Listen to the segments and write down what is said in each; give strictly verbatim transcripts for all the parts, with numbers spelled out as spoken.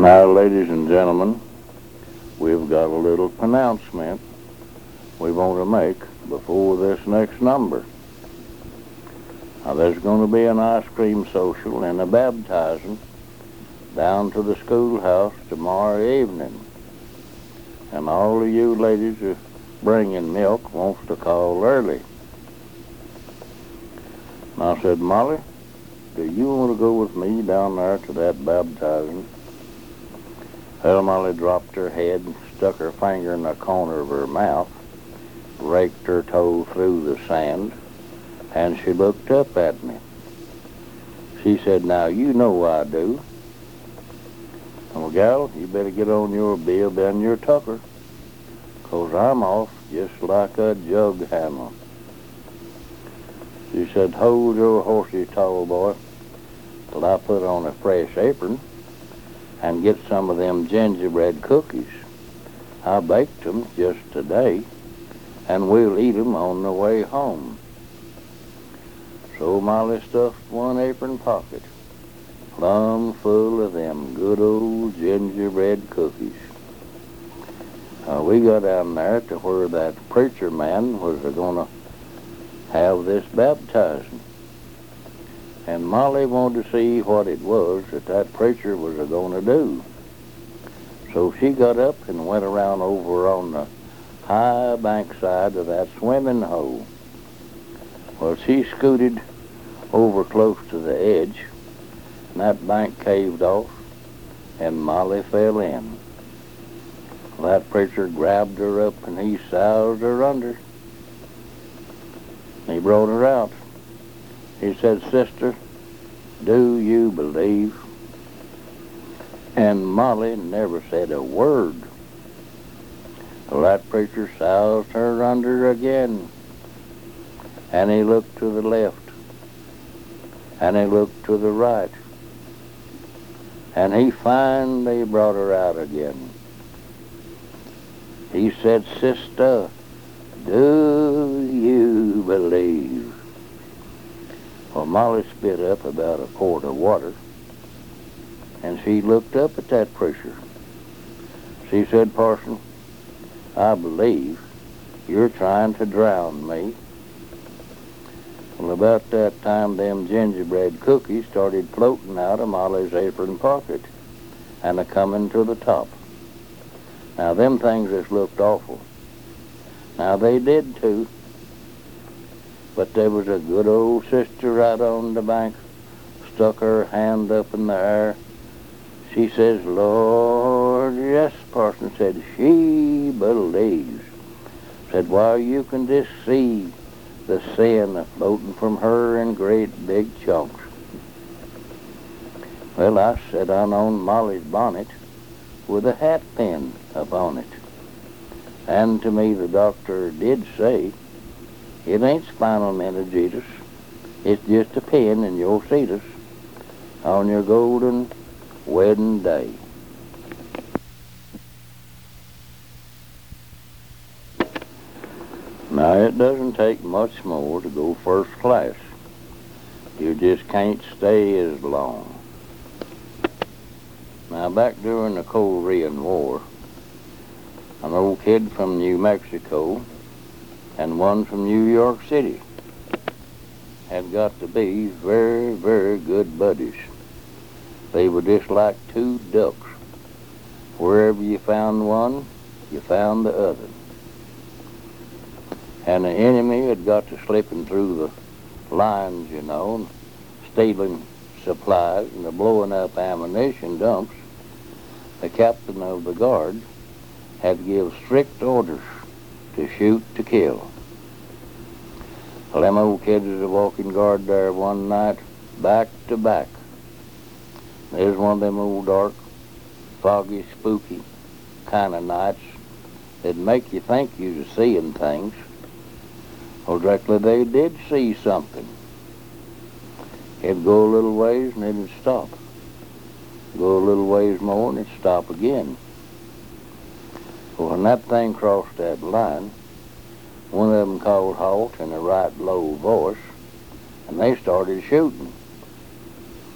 Now, ladies and gentlemen, we've got a little pronouncement we want to make before this next number. Now, there's going to be an ice cream social and a baptizing down to the schoolhouse tomorrow evening. And all of you ladies who bringing milk wants to call early. And I said, Molly, do you want to go with me down there to that baptizing? Well, Molly dropped her head and stuck her finger in the corner of her mouth, raked her toe through the sand, and she looked up at me. She said, now, you know I do. Well, gal, you better get on your bib and your tucker, 'cause I'm off just like a jug handle. She said, hold your horses, tall boy, till I put on a fresh apron and get some of them gingerbread cookies. I baked 'em just today, and we'll eat 'em on the way home. So Molly stuffed one apron pocket plumb full of them good old gingerbread cookies. Uh, we got down there to where that preacher man was going to have this baptizing. And Molly wanted to see what it was that that preacher was going to do. So she got up and went around over on the high bank side of that swimming hole. Well, she scooted over close to the edge, and that bank caved off, and Molly fell in. That preacher grabbed her up, and he soused her under. He brought her out. He said, sister, do you believe? And Molly never said a word. Well, that preacher soused her under again. And he looked to the left. And he looked to the right. And he finally brought her out again. He said, sister, do you believe? Well, Molly spit up about a quart of water, and she looked up at that preacher. She said, Parson, I believe you're trying to drown me. Well, about that time, them gingerbread cookies started floating out of Molly's apron pocket and a-coming to the top. Now, them things just looked awful. Now, they did, too. But there was a good old sister right on the bank, stuck her hand up in the air. She says, Lord, yes, Parson, said, she believes. Said, why, you can just see the sin floating from her in great big chunks. Well, I sat down on Molly's bonnet with a hat pin upon it. And to me, the doctor did say, it ain't spinal meningitis. It's just a pin in your cetus on your golden wedding day. Now, it doesn't take much more to go first class. You just can't stay as long. Now, back during the Korean War, an old kid from New Mexico and one from New York City had got to be very, very good buddies. They were just like two ducks. Wherever you found one, you found the other. And the enemy had got to slipping through the lines, you know, stealing supplies and blowing up ammunition dumps. The captain of the guard had to give strict orders to shoot to kill. Well, them old kids was a walking guard there one night, back to back. There's one of them old dark, foggy, spooky kind of nights that'd make you think you was seeing things. Well, directly they did see something. It'd go a little ways and it'd stop. Go a little ways more and it'd stop again. Well, when that thing crossed that line, one of them called halt in a right low voice, and they started shooting.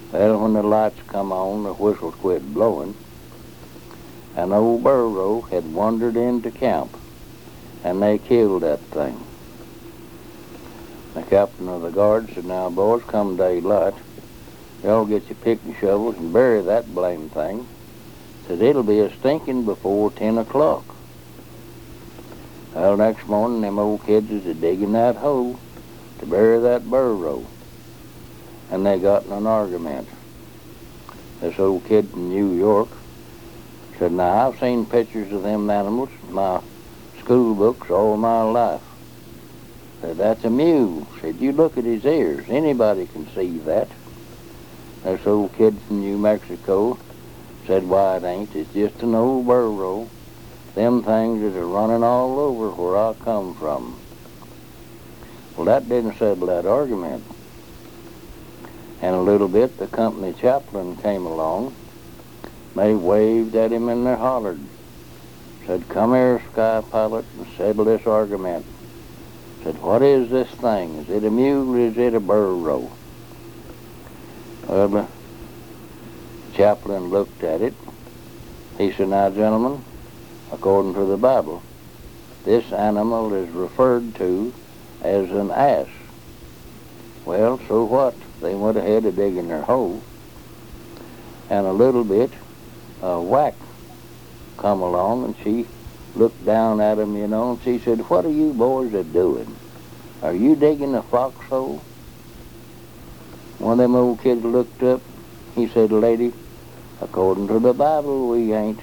Well, when the lights come on, the whistle quit blowing, and old Burrow had wandered into camp, and they killed that thing. The captain of the guard said, "Now, boys, come daylight, y'all get your picking shovels and bury that blame thing." Said, "It'll be a stinking before ten o'clock." Well, next morning, them old kids is a digging that hole to bury that Burrow, and they got in an argument. This old kid in New York said, "Now, I've seen pictures of them animals in my school books all my life." Said, "That's a mule." Said, "You look at his ears. Anybody can see that." This old kid from New Mexico said, "Why, it ain't. It's just an old Burrow. Them things is a running all over where I come from." Well, that didn't settle that argument. In a little bit, the company chaplain came along. They waved at him and they hollered. Said, "Come here, Sky Pilot, and settle this argument." Said, "What is this thing? Is it a mule or is it a Burrow?" Well, the chaplain looked at it. He said, "Now, gentlemen, according to the Bible, this animal is referred to as an ass." Well, so what? They went ahead of digging their hole, and a little bit, a whack come along, and she looked down at him, you know, and she said, "What are you boys a doing? Are you digging a foxhole?" One of them old kids looked up. He said, "Lady, according to the Bible, we ain't."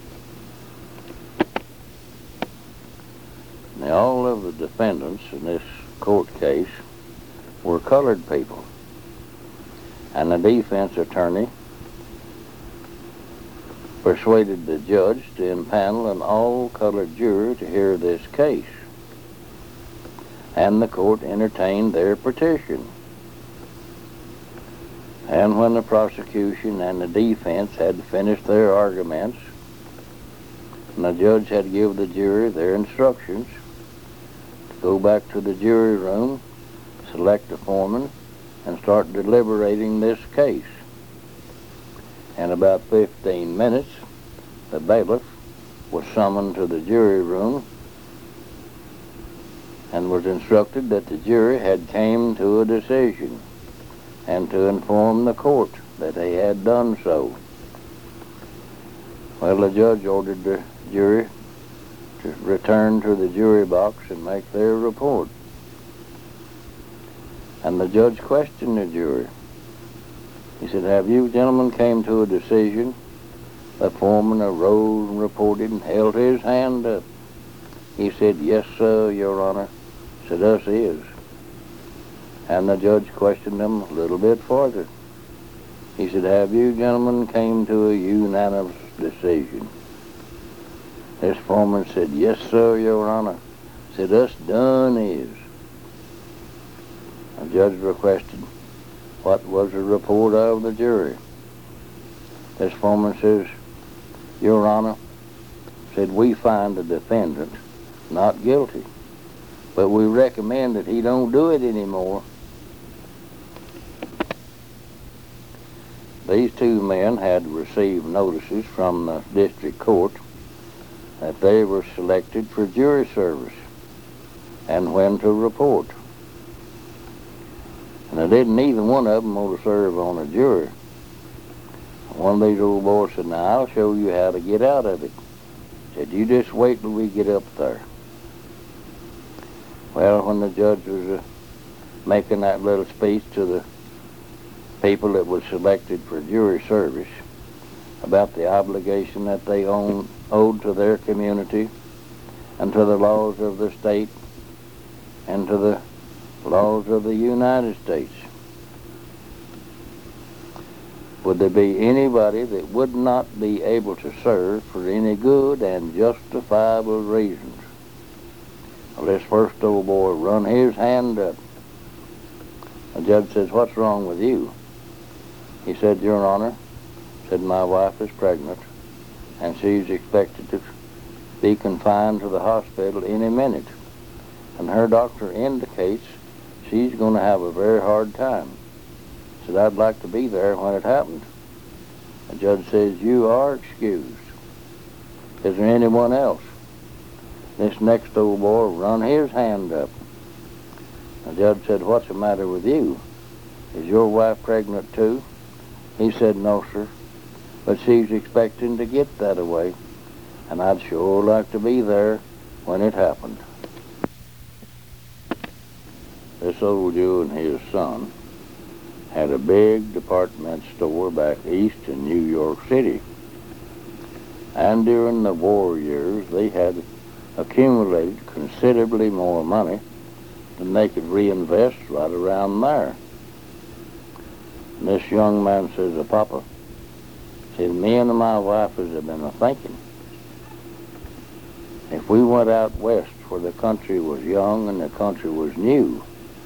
Now, all of the defendants in this court case were colored people, and the defense attorney persuaded the judge to impanel an all-colored jury to hear this case, and the court entertained their petition. And when the prosecution and the defense had finished their arguments, and the judge had to give the jury their instructions to go back to the jury room, select a foreman, and start deliberating this case. In about fifteen minutes, the bailiff was summoned to the jury room and was instructed that the jury had came to a decision and to inform the court that they had done so. Well, the judge ordered the jury to return to the jury box and make their report. And the judge questioned the jury. He said, "Have you gentlemen came to a decision?" The foreman arose and reported and held his hand up. He said, "Yes, sir, Your Honor." Said, "Us is." And the judge questioned him a little bit farther. He said, "Have you gentlemen came to a unanimous decision?" This foreman said, "Yes, sir, Your Honor." Said, "Us done is." The judge requested, "What was the report of the jury?" This foreman says, "Your Honor," said, "we find the defendant not guilty, but we recommend that he don't do it anymore." These two men had received notices from the district court that they were selected for jury service and when to report. And they didn't either one of them want to serve on a jury. One of these old boys said, "Now, I'll show you how to get out of it." Said, "You just wait till we get up there." Well, when the judge was uh, making that little speech to the people that was selected for jury service about the obligation that they own, owed to their community and to the laws of the state and to the laws of the United States, would there be anybody that would not be able to serve for any good and justifiable reasons? Well, this first old boy run his hand up. The judge says, "What's wrong with you?" He said, "Your Honor," said, "my wife is pregnant and she's expected to be confined to the hospital any minute, and her doctor indicates she's going to have a very hard time. Said, I'd like to be there when it happened. The judge says, you are excused. Is there anyone else? This next old boy run his hand up. The judge said, what's the matter with you? Is your wife pregnant too? He said, no, sir, but she's expecting to get that away, and I'd sure like to be there when it happened. This old Jew and his son had a big department store back east in New York City. And during the war years, they had accumulated considerably more money than they could reinvest right around there. And this young man says to Papa, said, me and my wife has been a-thinking. If we went out west where the country was young and the country was new,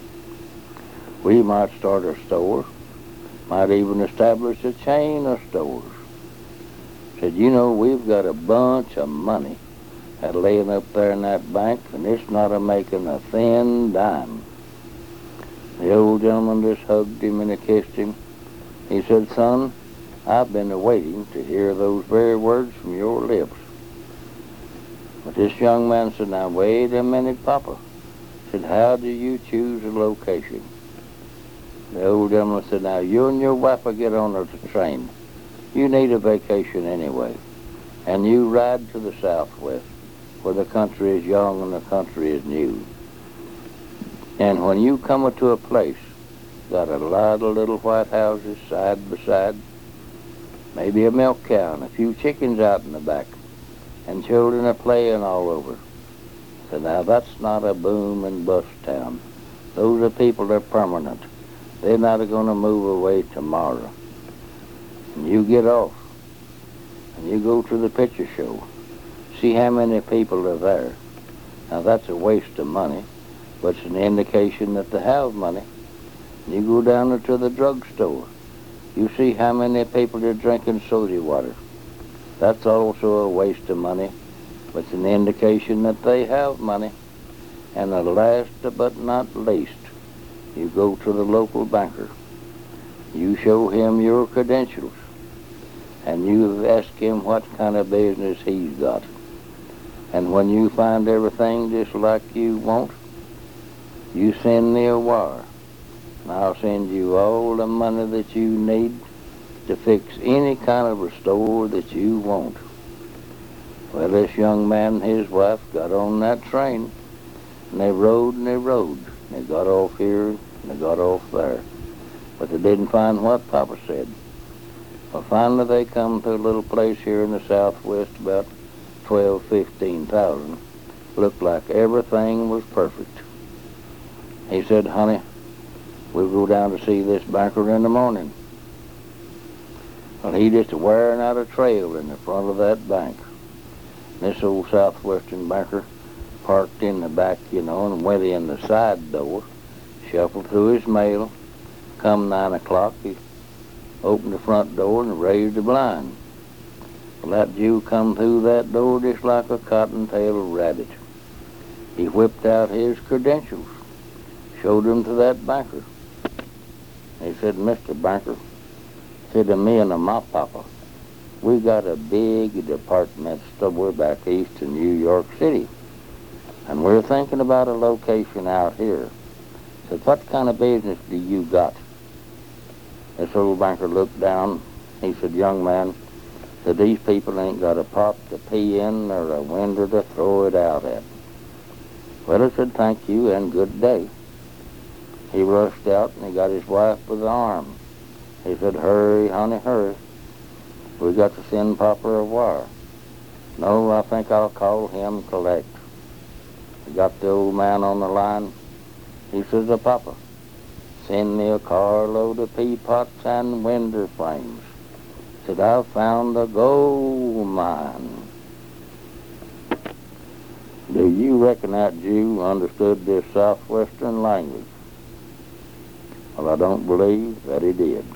we might start a store, might even establish a chain of stores. Said, you know, we've got a bunch of money that laying up there in that bank, and it's not a-making a thin dime. The old gentleman just hugged him and kissed him. He said, son, I've been waiting to hear those very words from your lips. But this young man said, now wait a minute, Papa. Said, how do you choose a location? The old gentleman said, now you and your wife will get on the train. You need a vacation anyway. And you ride to the southwest, where the country is young and the country is new. And when you come to a place, got a lot of little white houses side by side, maybe a milk cow and a few chickens out in the back, and children are playing all over. So now that's not a boom and bust town. Those are people that are permanent. They're not going to move away tomorrow. And you get off, and you go to the picture show. See how many people are there. Now that's a waste of money, but it's an indication that they have money. You go down into the drugstore. You see how many people are drinking soda water. That's also a waste of money, but it's an indication that they have money. And the last but not least, you go to the local banker. You show him your credentials, and you ask him what kind of business he's got. And when you find everything just like you want, you send me a wire. And I'll send you all the money that you need to fix any kind of a store that you want. Well, this young man and his wife got on that train, and they rode and they rode. They got off here and they got off there. But they didn't find what Papa said. Well, finally they come to a little place here in the southwest, about twelve, fifteen thousand. Looked like everything was perfect. He said, honey, we'll go down to see this banker in the morning. Well, he just wearing out a trail in the front of that bank. This old southwestern banker parked in the back, you know, and went in the side door, shuffled through his mail. Come nine o'clock, he opened the front door and raised the blind. Well, that Jew come through that door just like a cotton-tailed rabbit. He whipped out his credentials, showed them to that banker. He said, Mister Banker, said to me and to my papa, we got a big department store back east in New York City, and we're thinking about a location out here. Said, what kind of business do you got? This old banker looked down. He said, young man, said, these people ain't got a pot to pee in or a window to throw it out at. Well, I said, thank you and good day. He rushed out and he got his wife by the arm. He said, hurry, honey, hurry. We got to send Papa a wire. No, I think I'll call him collect. He got the old man on the line. He says to Papa, send me a carload of pea pots and window frames. Said, I've found a gold mine. Do you reckon that Jew understood this southwestern language? Well, I don't believe that he did.